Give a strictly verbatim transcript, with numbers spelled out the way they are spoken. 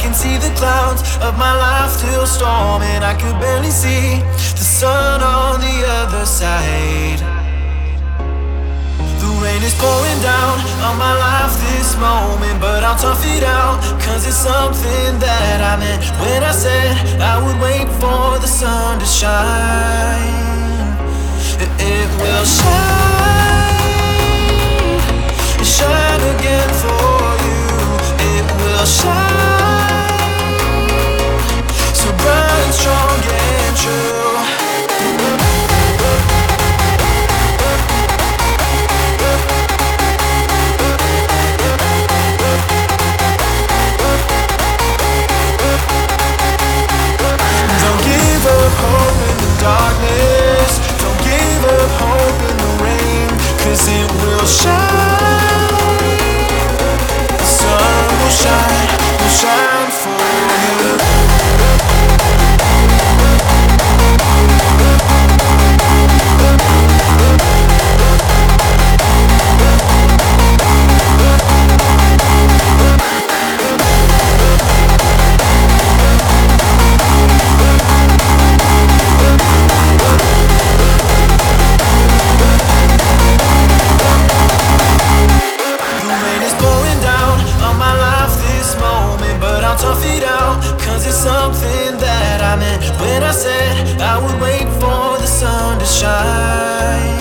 can see the clouds of my life still storming. I could barely see the sun on the other side. The rain is pouring down on my life this moment, but I'll tough it out, cause it's something that I meant when I said I would wait for the sun to shine. It will shine, shine again for you. It will shine, so bright, strong and true. Hope in the darkness, don't give up hope in the rain, cause it will shine. The sun will shine, will shine for you. Tough it out, cause it's something that I meant when I said I would wait for the sun to shine.